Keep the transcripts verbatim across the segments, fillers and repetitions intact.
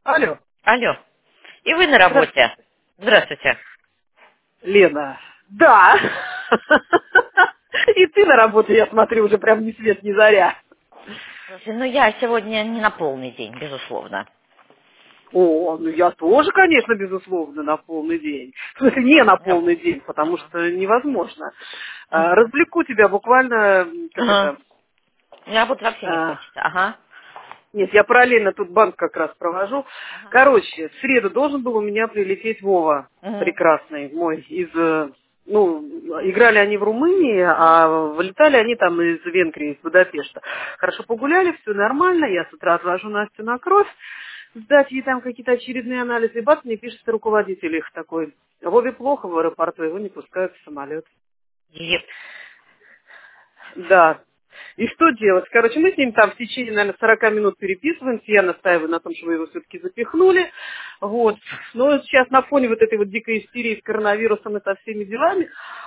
Алло. Алло. И вы на работе. Здравствуйте. Здравствуйте. Лена. Да. И ты на работе, я смотрю, уже прям ни свет, ни заря. Слушай, ну я сегодня не на полный день, безусловно. О, ну я тоже, конечно, безусловно, на полный день. В смысле, не на На полный полный. день, потому что невозможно. А, Мгм. Развлеку тебя буквально, как Ага. это... Я вот вообще не а, хочется. Ага. Нет, я параллельно тут банк как раз провожу. Ага. Короче, в среду должен был у меня прилететь Вова, Мгм. прекрасный мой, из... э, Ну, играли они в Румынии, а вылетали они там из Венгрии, из Будапешта. Хорошо погуляли, все нормально, я с утра отвожу Настю на кровь, сдать ей там какие-то очередные анализы, и бац, мне пишет руководитель их такой. Вове плохо в аэропорту, его не пускают в самолет. Еп. Да. И что делать? Короче, мы с ним там в течение, наверное, сорока минут переписываемся. Я настаиваю на том, чтобы его все-таки запихнули. Вот. Но сейчас на фоне вот этой вот дикой истерии с коронавирусом и со всеми делами,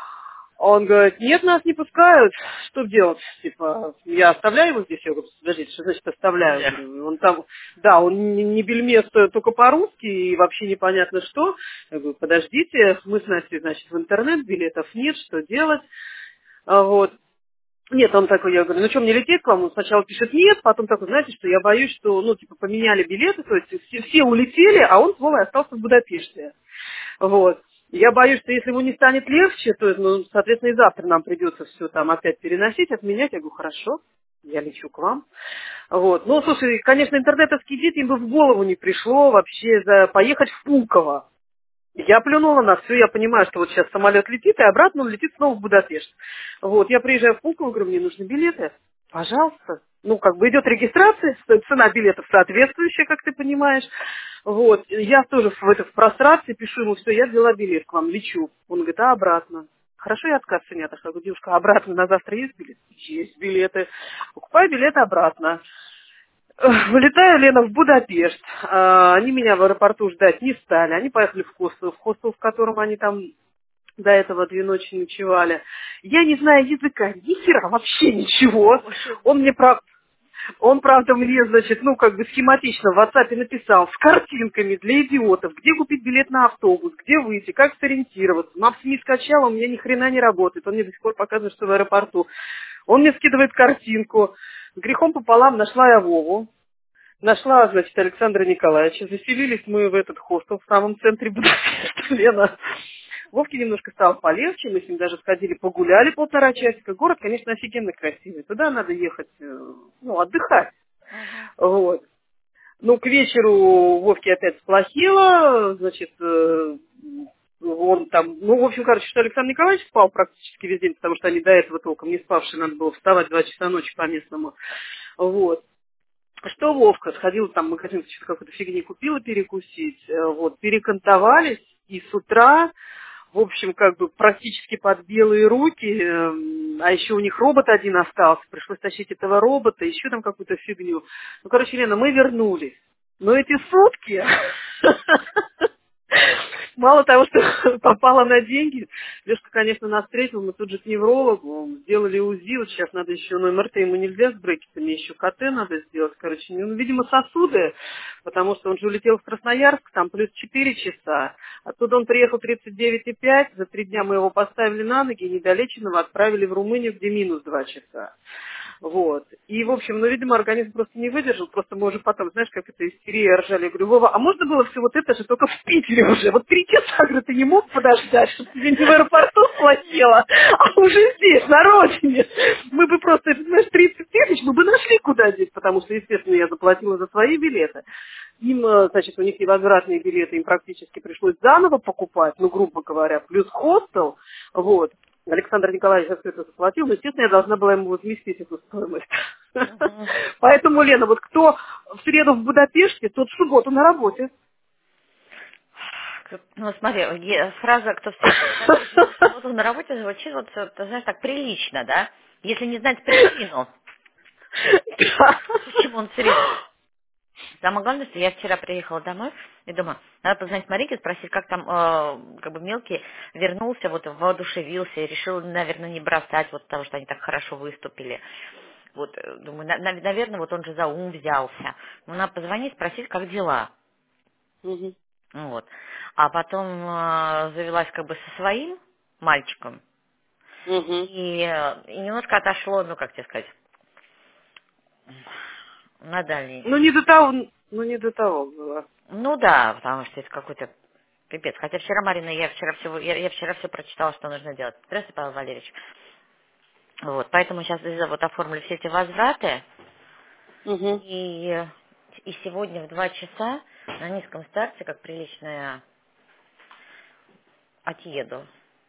он говорит, нет, нас не пускают. Что делать? Типа, я оставляю его здесь? Я говорю, подождите, что значит оставляю? Эх. Говорю, он там, да, он не, не бельмес только по-русски и вообще непонятно что. Я говорю, подождите, мы с Настей, значит, в интернет, билетов нет, что делать? А вот. Нет, он такой, я говорю, ну что, мне лететь к вам? Он сначала пишет нет, потом такой, знаете, что я боюсь, что, ну, типа, поменяли билеты, то есть все, все улетели, а он, сволочь, остался в Будапеште. Вот. Я боюсь, что если ему не станет легче, то, ну, соответственно, и завтра нам придется все там опять переносить, отменять. Я говорю, хорошо, я лечу к вам. Вот. Ну, слушай, конечно, интернетовский дит им бы в голову не пришло вообще за поехать в Пулково. Я плюнула на все, я понимаю, что вот сейчас самолет летит, и обратно он летит снова в Будапешт. Вот, я приезжаю в Пулково, говорю, мне нужны билеты. Пожалуйста. Ну, как бы идет регистрация, ц- цена билетов соответствующая, как ты понимаешь. Вот, я тоже в, это, в прострации пишу ему, все, я взяла билет к вам, лечу. Он говорит, а обратно? Хорошо, я отказ не отошла. Я говорю, девушка, а обратно на завтра есть билет? Есть билеты. Покупаю билеты обратно. Эх, Вылетаю, Лена, в Будапешт. А, Они меня в аэропорту ждать не стали. Они поехали в хостел, в хостел, в котором они там до этого две ночи ночевали. Я не знаю языка, ни хера, вообще ничего. Вообще. Он мне, прав- он, правда, мне, значит, ну, как бы схематично в WhatsApp написал с картинками для идиотов, где купить билет на автобус, где выйти, как сориентироваться. Мапс не скачала, у меня ни хрена не работает. Он мне до сих пор показывает, что в аэропорту. Он мне скидывает картинку. С грехом пополам нашла я Вову. Нашла, значит, Александра Николаевича. Заселились мы в этот хостел в самом центре Будапешта, Лена. Вовке немножко стало полегче, мы с ним даже сходили, погуляли полтора часика. Город, конечно, офигенно красивый. Туда надо ехать, э, ну, отдыхать. Ага. Вот. Ну, к вечеру Вовке опять сплохело, значит, э, он там, ну, в общем, короче, что Александр Николаевич спал практически весь день, потому что они до этого толком не спавшие, надо было вставать два часа ночи по местному. Вот. Что Вовка, сходила там в магазин, что-то какой-то фигни купила перекусить, э, вот, перекантовались, и с утра, в общем, как бы практически под белые руки, эм, а еще у них робот один остался, пришлось тащить этого робота, еще там какую-то фигню. Ну, короче, Лена, мы вернулись. Но эти сутки, мало того, что попала на деньги, Лешка, конечно, нас встретил, мы тут же к неврологу, сделали УЗИ, вот сейчас надо еще, ну, МРТ ему нельзя с брекетами, еще КТ надо сделать, короче, ну, видимо, сосуды, потому что он же улетел в Красноярск, там плюс четыре часа, оттуда он приехал тридцать девять и пять, за три дня мы его поставили на ноги, недолеченного отправили в Румынию, где минус два часа. Вот. И, в общем, ну, видимо, организм просто не выдержал, просто мы уже потом, знаешь, как это истерия ржали. Я говорю, Вова, а можно было все вот это же только в Питере уже? Вот три часа, говорю, ты не мог подождать, чтобы тебе не в аэропорту сплохело, а уже здесь, на родине. Мы бы просто, знаешь, тридцать тысяч, мы бы нашли куда здесь, потому что, естественно, я заплатила за свои билеты. Им, э, значит, у них невозвратные билеты, им практически пришлось заново покупать, ну, грубо говоря, плюс хостел, вот. Александр Николаевич за все это заплатил, но, естественно, я должна была ему возместить эту стоимость. Мгм. Поэтому, Лена, вот кто в среду в Будапеште, тот в субботу на работе. Ну, смотри, е- фраза «кто в среду в Будапеште, тот в субботу на работе» звучит, вот, э, ты знаешь, так прилично, да? Если не знать причину, Да. почему он в среду. Самое главное, что я вчера приехала домой и думаю, надо позвонить Марике, спросить, как там, э, как бы мелкий вернулся, вот воодушевился и решил, наверное, не бросать, вот потому что они так хорошо выступили. Вот, э, думаю, на- на- наверное, вот он же за ум взялся. Ну, надо позвонить, спросить, как дела. Угу. Вот. А потом э, завелась как бы со своим мальчиком. Угу. И, э, и немножко отошло, ну, как тебе сказать, на дальний. Ну, не до того, ну, не до того было. Ну да, потому что это какой-то пипец. Хотя вчера, Марина, я вчера всего, я, я вчера все прочитала, что нужно делать. Здравствуйте, Павел Валерьевич. Вот, поэтому сейчас вот оформлю все эти возвраты. Угу. И, и сегодня в два часа на низком старте, как приличная, отъеду.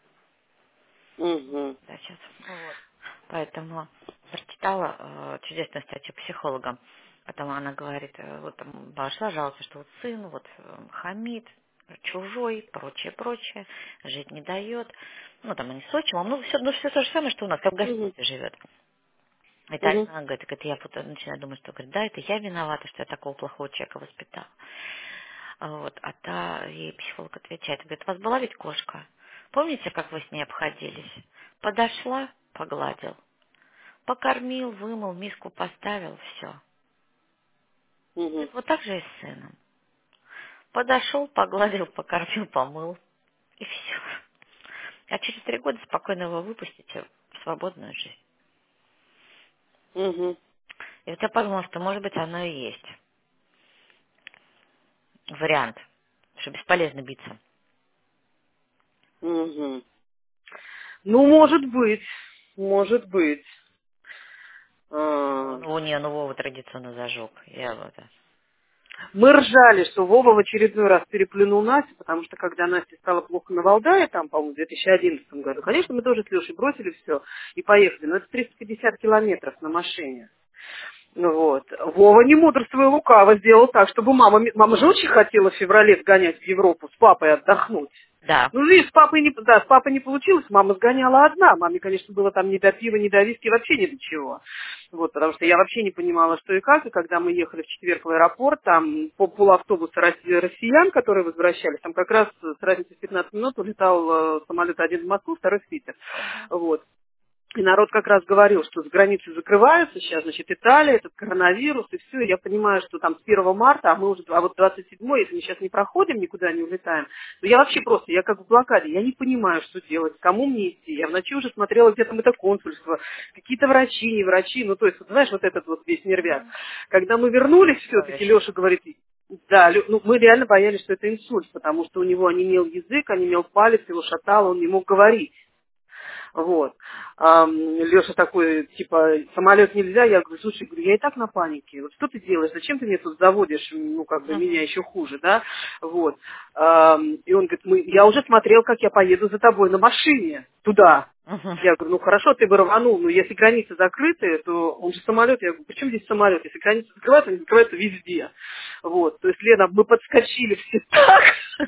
Угу. Да, сейчас. Вот. Поэтому прочитала э, чудесную статью психолога. Потом она говорит, э, вот там пошла жаловаться, что вот сын вот э, хамит, чужой, прочее, прочее, жить не дает. Ну, там они с отчимом, ну, все, ну, все то же самое, что у нас, как в Угу. гостинице живет. И так Угу. она говорит, говорит, я вот начинаю думать, что, говорит, да, это я виновата, что я такого плохого человека воспитала. А Вот, а та ей психолог отвечает, говорит, у вас была ведь кошка? Помните, как вы с ней обходились? Подошла, погладил, покормил, вымыл, миску поставил, все. Угу. Вот так же и с сыном. Подошел, погладил, покормил, помыл, и все. А через три года спокойно его выпустите в свободную жизнь. Угу. И вот я подумала, что, может быть, оно и есть вариант, что бесполезно биться. Угу. Ну, может быть. Может быть. Ну, А, ну, у нее нового традиционно зажег. Я вот... Мы ржали, что Вова в очередной раз переплюнул Настю, потому что когда Насте стало плохо на Валдае, там, по-моему, в две тысячи одиннадцатом году, конечно, мы тоже с Лешей бросили все и поехали. Но это триста пятьдесят километров на машине. Ну вот. Вова, не мудрствуя лукаво, сделал так, чтобы мама... Мама же очень хотела в феврале сгонять в Европу с папой отдохнуть. Да. Ну, видишь, с папой не, да, с папой не получилось, мама сгоняла одна. Маме, конечно, было там ни до пива, ни до виски, вообще ни до чего. Вот, потому что я вообще не понимала, что и как. И когда мы ехали в четверг в аэропорт, там по полавтобуса росси- россиян, которые возвращались, там как раз с разницей в пятнадцать минут улетал э, самолет один в Москву, второй в Питер. Вот. И народ как раз говорил, что с границы закрываются сейчас, значит, Италия, этот коронавирус, и все. Я понимаю, что там с первого марта, а мы уже, а вот двадцать седьмого, если мы сейчас не проходим, никуда не улетаем, то я вообще просто, я как в блокаде, я не понимаю, что делать, кому мне идти. Я в ночи уже смотрела, где там это консульство, какие-то врачи, не врачи, ну, то есть, вот, знаешь, вот этот вот весь нервяк. Когда мы вернулись все-таки, Чудовищно. Леша говорит, да, Лё- ну, мы реально боялись, что это инсульт, потому что у него онемел язык, онемел палец, его шатало, он не мог говорить. Вот. Леша такой, типа, самолет нельзя. Я говорю, слушай, говорю, я и так на панике. Вот что ты делаешь? Зачем ты меня тут заводишь? Ну, как бы, меня еще хуже, да? Вот. Ам, И он говорит, мы, я уже смотрел, как я поеду за тобой на машине туда. Мгм. Я говорю, ну хорошо, ты бы рванул, но если границы закрыты, то он же самолет. Я говорю, при чем здесь самолет? Если границы закрываются, они закрываются везде. Вот. То есть, Лена, мы подскочили все так.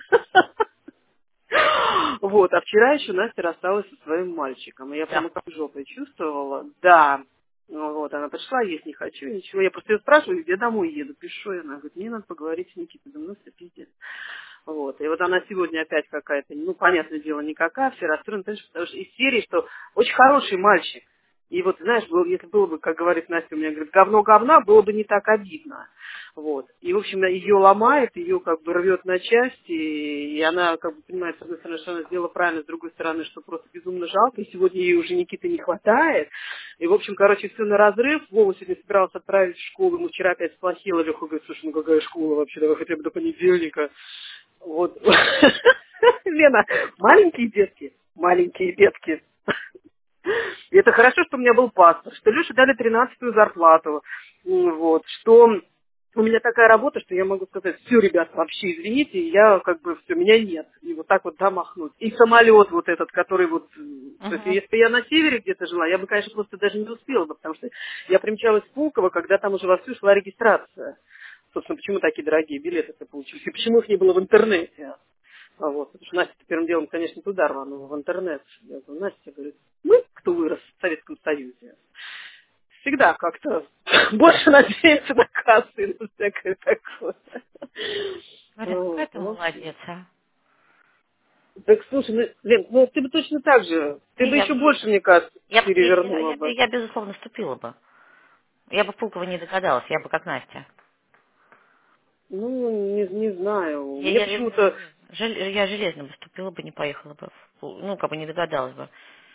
Вот, а вчера еще Настя рассталась со своим мальчиком. И я Да. прямо как жопой чувствовала. Да. Ну вот, она пришла, есть не хочу, ничего. Я просто ее спрашиваю, где домой еду. Пишу, и она говорит, мне надо поговорить с Никитой. Думаю, ну все, пиздец. Вот. И вот она сегодня опять какая-то, ну, понятное дело, никакая, все расстроены, потому что из серии, что очень хороший мальчик. И вот, знаешь, был- если было бы, как говорит Настя, у меня говорит, говно говна, было бы не так обидно. Вот. И, в общем, ее ломает, ее как бы рвет на части, и она, как бы, понимает, с одной стороны, что она сделала правильно, с другой стороны, что просто безумно жалко, и сегодня ей уже Никиты не хватает. И, в общем, короче, все на разрыв. Вова сегодня собирался отправить в школу, ему вчера опять сплохило, Леха говорит, слушай, ну какая школа вообще, давай хотя бы до понедельника. Вот. Лена, маленькие детки, маленькие детки. И это хорошо, что у меня был паспорт, что Леше дали тринадцатую зарплату, М, вот, что у меня такая работа, что я могу сказать, все, ребят, вообще извините, я как бы, все, меня нет. И вот так вот, да, махнуть. И самолет вот этот, который вот, м, то есть, Мгм. если бы я на севере где-то жила, я бы, конечно, просто даже не успела бы, потому что я примчалась в Пулково, когда там уже вовсю шла регистрация. Собственно, почему такие дорогие билеты-то получились? И почему их не было в интернете? А вот, потому что Настя первым делом, конечно, туда рванула, в интернет. Я говорю, Настя, говорит, мы, кто вырос в Советском Союзе, всегда как-то больше надеемся на кассы и на всякое такое. Марина, какая Вот, ты в общем. молодец, а? Так, слушай, ну, Лен, ну ты бы точно так же, ты Не, бы я, еще больше, мне кажется, я, бы- я, я, перевернула я, бы. я, безусловно, вступила бы. Я бы в Пулково не догадалась, я бы как Настя. Ну, не, не знаю. Я, Мне я, я, почему-то жел- я железно бы ступила бы, не поехала бы. Ну, как бы не догадалась бы.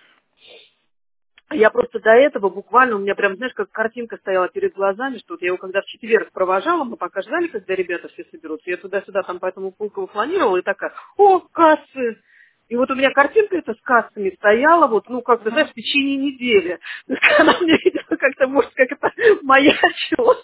Я просто до этого буквально, у меня прям, знаешь, как картинка стояла перед глазами, что вот я его когда в четверг провожала, мы пока ждали, когда ребята все соберутся, я туда-сюда там по этому Пулкову фланировала и такая, о, кассы! И вот у меня картинка эта с кассами стояла, вот, ну, как-то, знаешь, Мгм. в течение недели. То есть она мне, видимо, как-то, может, как-то маячила.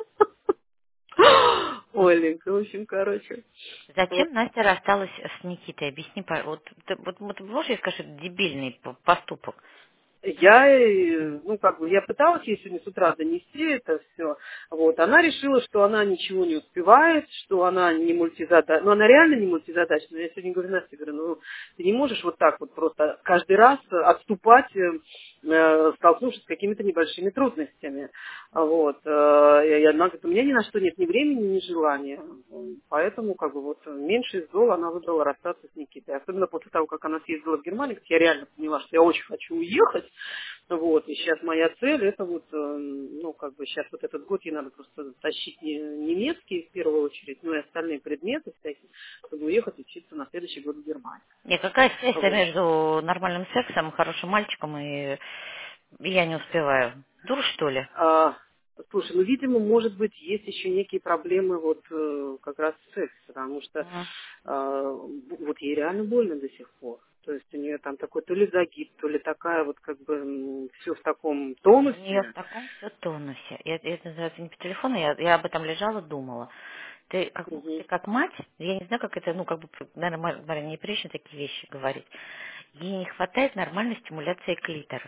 Ой, Ленка, в общем, короче. Вот. Зачем Настя рассталась с Никитой? Объясни, по- вот, ты, вот, вот можешь ей сказать, что это дебильный п- поступок? Я, э, ну, как бы, я пыталась ей сегодня с утра донести это все. Вот, она решила, что она ничего не успевает, что она не мультизадачная. Ну, она реально не мультизадачная. Я сегодня говорю, Настя, говорю, ну, ты не можешь вот так вот просто каждый раз отступать, э, э, столкнувшись с какими-то небольшими трудностями. Вот. э, И она говорит, у меня ни на что нет ни времени, ни желания. Поэтому, как бы, вот, меньше из зол она выбрала расстаться с Никитой. Особенно после того, как она съездила в Германию, говорит, я реально поняла, что я очень хочу уехать. Вот, и сейчас моя цель, это вот, э, ну, как бы сейчас вот этот год ей надо просто тащить не- немецкий в первую очередь, ну и остальные предметы всякие, чтобы уехать учиться на следующий год в Германию. Нет, какая связь Вот. между нормальным сексом, хорошим мальчиком и я не успеваю? Дур, что ли? А, слушай, ну, видимо, может быть, есть еще некие проблемы вот э, как раз с сексом, потому что Мгм. а, вот ей реально больно до сих пор. То есть у нее там такой то ли загиб, то ли такая вот как бы все в таком У нее в тонусе. таком все тонусе. Я, это называется не по телефону, я, я об этом лежала, думала. Ты как, Мгм. ты как мать, я не знаю, как это, ну, как бы, наверное, Марина, неприлично такие вещи говорить. Ей не хватает нормальной стимуляции клитора.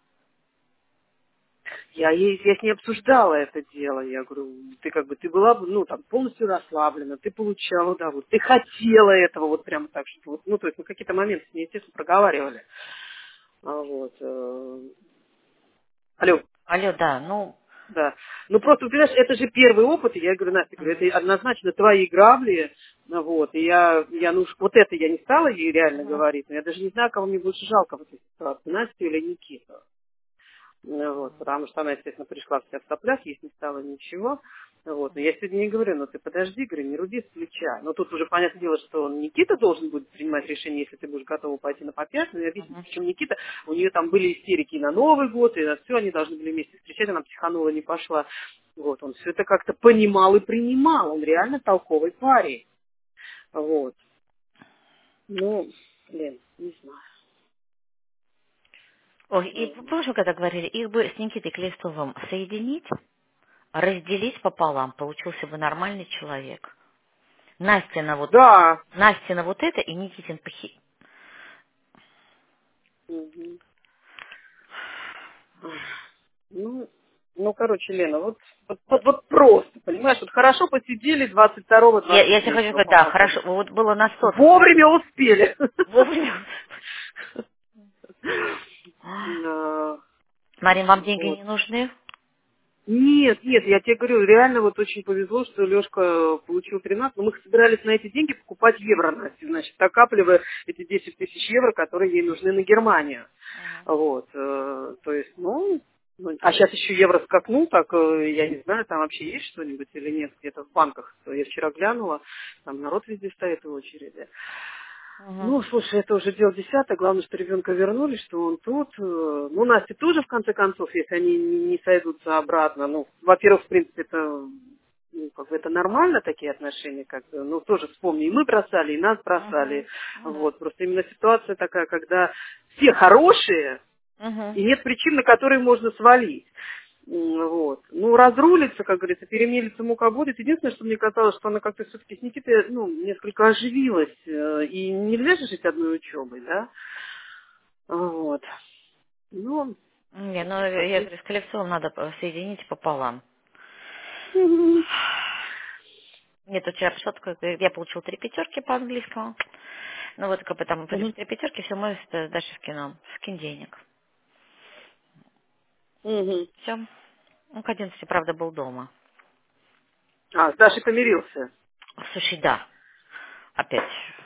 Я, ей, я с ней обсуждала это дело. Я говорю, ты как бы, ты была бы, ну, там, полностью расслаблена, ты получала, да, вот, ты хотела этого вот прямо так, что вот, ну, то есть, мы какие-то моменты с ней, естественно, проговаривали. А вот, э, алло, Алло, да, ну, да. Ну, просто, понимаешь, это же первый опыт, и я говорю, Настя, говорю, мгм, это однозначно твои грабли, ну, вот, и я, я, ну, уж вот это я не стала ей реально мгм, говорить, но я даже не знаю, кого мне больше жалко в этой ситуации, Настю или Никиту. Ну, вот, потому что она, естественно, пришла вся в соплях, ей не стало ничего. Вот. Но я сегодня не говорю, ну ты подожди, говорю, не руби с плеча. Но тут уже понятное дело, что Никита должен будет принимать решение, если ты будешь готова пойти на попятную. Но я объясню, мгм. причем Никита, у нее там были истерики и на Новый год, и на все, они должны были вместе встречать, она психанула, не пошла. Вот, он все это как-то понимал и принимал, он реально толковый парень. Вот. Ну, блин, не Ой, и знаю. помнишь, мы когда говорили, их бы с Никитой Клестовым соединить, разделить пополам, получился бы нормальный человек. Настя вот, Да. Настя вот это и Никитин похи... Мгм. Ну, ну, короче, Лена, вот, вот, вот, вот просто, понимаешь, вот хорошо посидели двадцать второго Я, двадцать я тебе хочу третьего сказать, по да, хорошо, Молдавии. вот было на сотку. Вовремя успели. Вовремя. Да, Марин, вам деньги вот. не нужны? Нет, нет, я тебе говорю, реально вот очень повезло, что Лешка получил тринадцать, но мы собирались на эти деньги покупать евро, Настя, значит, накапливая эти десять тысяч евро, которые ей нужны на Германию. Мгм. Вот, э, то есть, ну, ну, а сейчас еще евро скакнул, так, э, я не знаю, там вообще есть что-нибудь или нет, где-то в банках. Я вчера глянула, там народ везде стоит в очереди. Мгм. Ну, слушай, это уже дело десятое, главное, что ребенка вернули, что он тут. э, Ну, Настя тоже, в конце концов, если они не не сойдутся обратно, ну, во-первых, в принципе, это, ну, как бы это нормально, такие отношения, как бы, ну, тоже вспомни, и мы бросали, и нас бросали, Мгм. Ну да. вот, просто именно ситуация такая, когда все хорошие, Мгм. и нет причин, на которые можно свалить. М, Вот. Ну, разрулится, как говорится, перемелится мука будет. Единственное, что мне казалось, что она как-то все-таки с Никитой, ну, несколько оживилась. э, И нельзя же жить одной учебой, да? Вот. Ну, Не, ну как я есть. говорю, с коллективом надо по- соединить пополам. Мгм. Нет, вот вчера пришла такое, говорит, я получила три пятерки по английскому. Ну вот как бы там получив Мгм. три пятерки, все, мы с Дашей в кино. Скинь денег. Мгм. Все. Ну, к одиннадцати, правда, был дома. А, с Дашей помирился. Слушай, да, опять.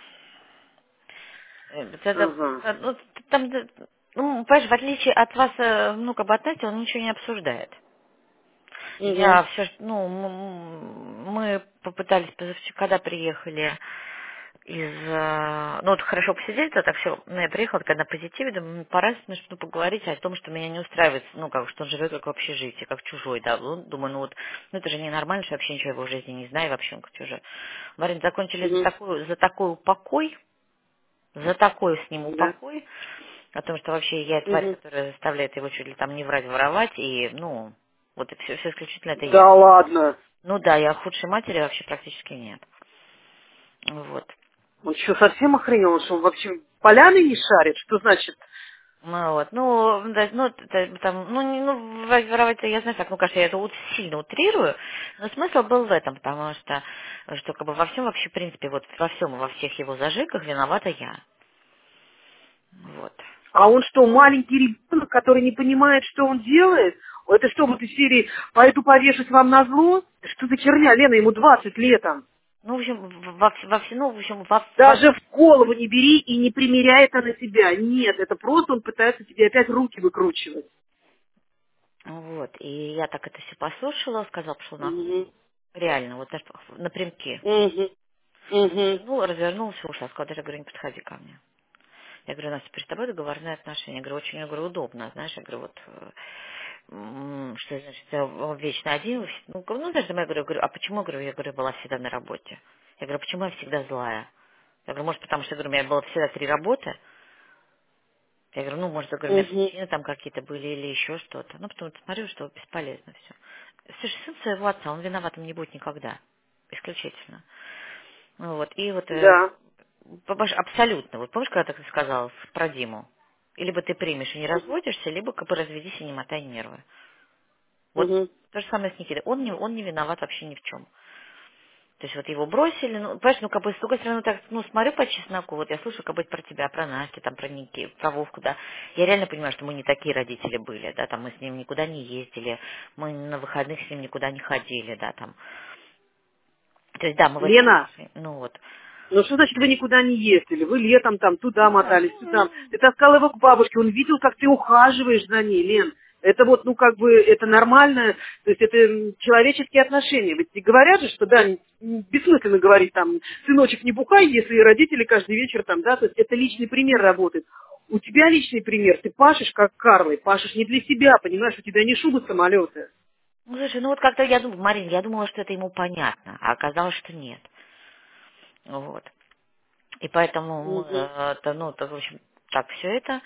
Э, Это, Ага. э, ну, там, э, ну, понимаешь, в отличие от вас, э, ну, как бы от Насти, он ничего не обсуждает. Угу. Я все, ну, м- мы попытались, позавчера, когда приехали из, э, ну, вот хорошо посидели, то так все, ну, я приехала такая на позитиве, думаю, ну, пора с ним, ну, поговорить о том, что меня не устраивает, ну, как, что он живет как в общежитии, как чужой, да, ну, думаю, ну, вот, ну, это же ненормально, что я вообще ничего в его жизни не знаю, и вообще он как чужой. Марин, закончили за Угу. такой, за такой упокой, за такой с ним Да. упокой, о том, что вообще я тварь, Угу. которая заставляет его чуть ли там не врать, воровать, и, ну, вот все, все исключительно это я. Да ладно. Ну да, я худшей матери вообще практически нет. Вот. Он что, совсем охренел? Он что, вообще поляны не шарит? Что значит? Ну вот, ну, да, ну, т- там, ну, не- ну, в- воровать я знаю как, ну, конечно, я это ут- сильно утрирую, но смысл был в этом, потому что, что как бы во всем вообще, в принципе, вот во всем, во всех его зажигах виновата я. Вот. А он что, маленький ребенок, который не понимает, что он делает? Это что, вот из серии «Пойду повешать вам на зло»? Что за херня, Лена, ему двадцать лет там. Ну, в общем, в- во, вс- во всем, ну, в общем, во, во- Даже в голову не бери и не примеряй это на себя. Нет, это просто он пытается тебе опять руки выкручивать. вот, и я так это все послушала, сказала, пошел на Угу. реально, вот знаешь, напрямки. Угу. Угу. Развернула, развернулась и ушла, сказала, даже, говорю, не подходи ко мне. Я говорю, Настя, при тобой договорные отношения. Я говорю, очень, я говорю, удобно, знаешь, я говорю, вот, э, м, что значит, я в- вечно один, вы вс- ну, г- ну, знаешь, я говорю, говорю, а почему, говорю, я говорю, была всегда на работе? Я говорю, почему я всегда злая? Я говорю, может, потому что, я говорю, у меня было всегда три работы. Я говорю, ну, может, я говорю, у меня Угу. причины там какие-то были или еще что-то. Ну, потому что смотрю, что бесполезно все. Слушай, сын своего отца, он виноватым не будет никогда. Исключительно. Ну, вот, и вот э, Да. Папаш, абсолютно. Вот помнишь, когда ты сказала про Диму? И либо ты примешь и не разводишься, либо как бы разведись и не мотай нервы. Вот Угу. то же самое с Никитой. Он не, он не виноват вообще ни в чем. То есть вот его бросили, ну, понимаешь, ну, как бы, с другой стороны, так, ну, смотрю по чесноку, вот я слушаю, как бы, про тебя, про Настю, там, про Ники, про Вовку, да, я реально понимаю, что мы не такие родители были, да, там, мы с ним никуда не ездили, мы на выходных с ним никуда не ходили, да, там, то есть, да, мы в этих Лена, отношениях, ну, вот. ну что значит вы никуда не ездили? Вы летом там туда Ну, мотались, сюда. ну, Ты таскал его к бабушке, он видел, как ты ухаживаешь за ней, Лен. Это вот, ну, как бы, это нормально, то есть это м, человеческие отношения. Ведь и говорят же, что, да, н- н- бессмысленно говорить там, сыночек, не бухай, если родители каждый вечер там, да, то есть это личный пример работает. У тебя личный пример, ты пашешь как Карлы, пашешь не для себя, понимаешь, у тебя не шуба самолета. Ну, слушай, ну вот как-то я думаю, Марин, я думала, что это ему понятно, а оказалось, что нет. Вот. И поэтому мы, Угу, э, это, ну, то, в общем, так все это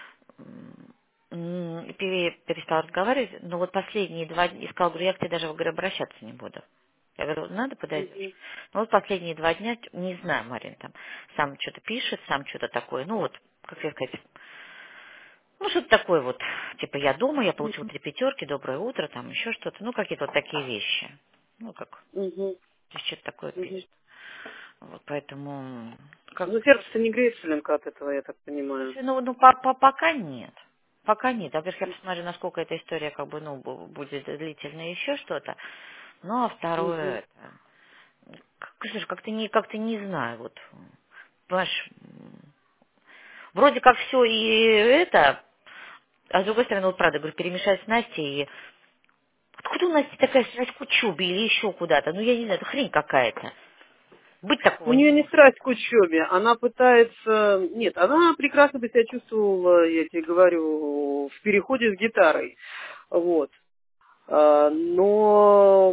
м, пере- перестал разговаривать, но вот последние два дня, и сказал, говорю, я к тебе даже, говорю, обращаться не буду. Я говорю, надо подойдешь. угу, Ну вот последние два дня, не знаю, Марин, там, сам что-то пишет, сам что-то такое, ну вот, как я сказать, ну что-то такое вот, типа я дома, я получил три пятерки, доброе утро, там еще что-то, ну какие-то вот такие вещи. Ну как, угу, то есть что-то такое угу. пишет. Вот поэтому, как, Ну, сердце-то не греется, Ленка, от этого, я так понимаю. слушай, ну, ну по- по- пока нет. Пока нет. Во-первых, я посмотрю, насколько эта история как бы, ну, бу- будет длительная еще что-то. Ну, а Угу. второе, это, как, слушай, как-то не, как-то не знаю, вот, понимаешь, м, вроде как все и это, а с другой стороны, вот правда, говорю, перемешать с Настей, и откуда у Насти такая страсть к учебе или еще куда-то? Ну, я не знаю, это хрень какая-то. Быть такого У не нее не может. страсть к учебе, она пытается... Нет, она прекрасно бы себя чувствовала, я тебе говорю, в переходе с гитарой. Вот. А, Но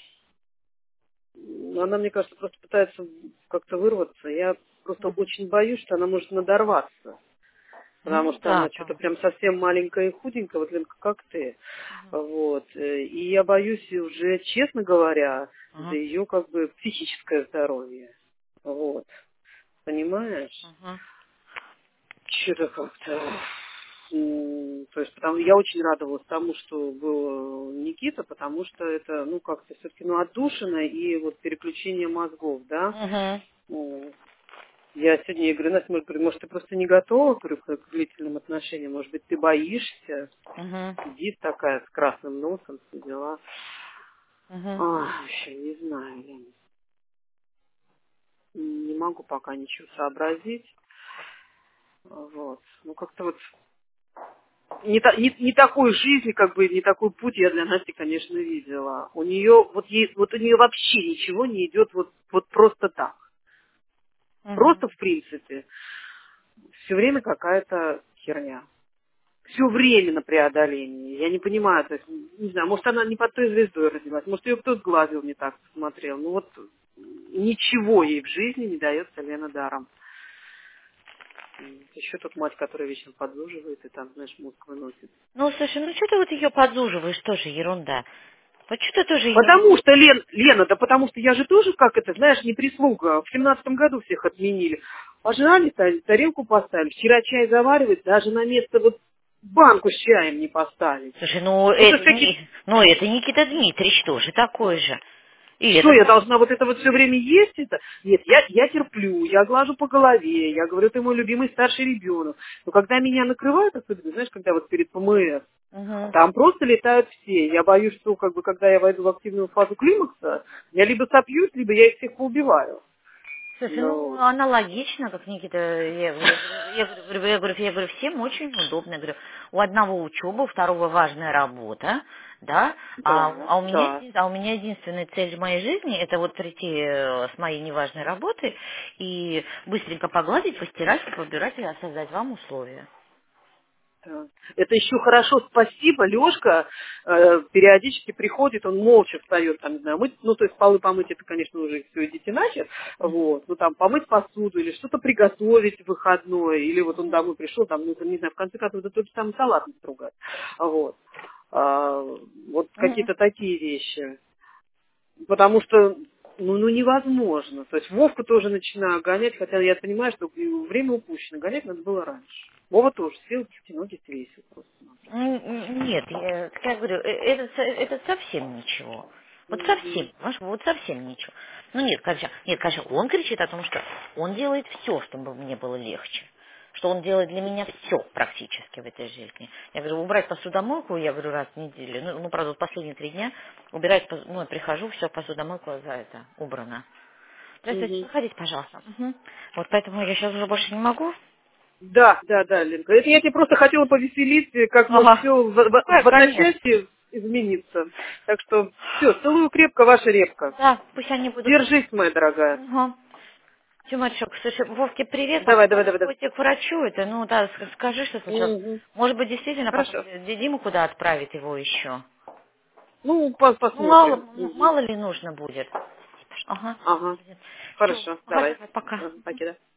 она, мне кажется, просто пытается как-то вырваться. Я просто очень боюсь, что она может надорваться. Потому Ну, что да, она что-то там. прям совсем маленькая и худенькая, вот Ленка, как ты. Вот. Э, И я боюсь уже, честно говоря, за Ага, ее как бы психическое здоровье. Вот. Понимаешь? ага. Что-то как-то... м, То есть потому, я очень радовалась тому, что был Никита, потому что это, ну, как-то все-таки, ну, отдушина и вот переключение мозгов, да. Угу, М, Я сегодня ей говорю, Настя, может, говорю, может, ты просто не готова, говорю, к к длительным отношениям, может быть, ты боишься, угу, сидит такая с красным носом, все дела. угу. Ах, вообще не знаю, я не не могу пока ничего сообразить. Вот. Ну, как-то вот не, та, не, не такой жизни, как бы, не такой путь я для Насти, конечно, видела. У нее, вот, ей, вот у нее вообще ничего не идет вот, вот просто так. Угу. Просто в принципе. Все время какая-то херня. Все время на преодолении. Я не понимаю, то есть, не знаю, может, она не под той звездой родилась, может, ее кто-то сглазил не так смотрел. Ну вот ничего ей в жизни не дается Лена даром. Еще тут мать, которая вечно подзуживает и там, знаешь, мозг выносит. Ну, слушай, ну что ты вот ее подзуживаешь, тоже ерунда. Вот что ты тоже ее... Потому что, Лен, Лена, да потому что я же тоже, как это, знаешь, не прислуга. В семнадцатом году всех отменили. Пожрали, тарелку поставили. Вчера чай заваривать, даже на место вот банку с чаем не поставить. Слушай, ну Это это, всякие... не, ну это Никита Дмитриевич тоже такой же. И Что, этот... я должна вот это вот все время есть это? Нет, я, я терплю, я глажу по голове, я говорю, ты мой любимый старший ребенок. Но когда меня накрывают, особенно, знаешь, когда вот перед ПМС, Угу. там просто летают все. Я боюсь, что как бы, когда я войду в активную фазу климакса, я либо сопьюсь, либо я их всех поубиваю. Слушай, ну Ну, аналогично, как Никита, я говорю, я говорю, я говорю, я говорю, всем очень удобно. Я говорю, у одного учеба, у второго важная работа, да, а, да, а, у меня, да. еди- а у меня единственная цель в моей жизни это вот прийти э, с моей неважной работы и быстренько погладить, постирать, побирать и создать вам условия. Да. Это еще хорошо, спасибо. Лешка э, периодически приходит, он молча встает, там, не знаю, мыть, ну, то есть полы помыть, это, конечно, уже все идите иначе, вот, ну, там, помыть посуду или что-то приготовить в выходной, или вот он домой пришел, там, ну, не знаю, в конце концов, это тот же самый салат настругать, вот. А, вот Мгм. какие-то такие вещи. Потому что, ну, ну, невозможно. То есть Вовку тоже начинаю гонять, хотя я понимаю, что время упущено. Гонять надо было раньше. Вова тоже сел, ноги свесил просто-напросто. М, м, Нет, я, как я говорю, э, это, со- это совсем ничего. Вот совсем, Мгм. понимаешь, вот совсем ничего. Ну нет, конечно, нет, конечно, он кричит о том, что он делает все, чтобы мне было легче. Что он делает для меня все практически в этой жизни. Я говорю, убрать посудомойку, я говорю, раз в неделю. Ну, ну правда, вот последние три дня убирать, пос- ну, я прихожу, все, посудомойку за это убрано. Здравствуйте, Мгм. проходите, пожалуйста. Мгм. Вот поэтому я сейчас уже больше не могу. Да, да, да, Ленка. Это я тебе просто хотела повеселить, как может Ага. все в, Ну, в- как, в конечно. одночасье измениться. Так что все, целую крепко, ваша репка. Да, пусть они будут. Держись, моя дорогая. Ага. Тимачок, слушай, Вовке привет, Давай, давай, попробуй давай, давай. пойти к врачу, это, ну, да, ск- скажи, что сначала, Мгм. может быть, действительно потом Хорошо. Д- Диму куда отправить его еще. Ну, пос- Ну, мало, посмотрим. м- Мгм. мало ли нужно будет. Ага. Ага. Все, Хорошо, ага, давай. давай, пока. Ага, покида.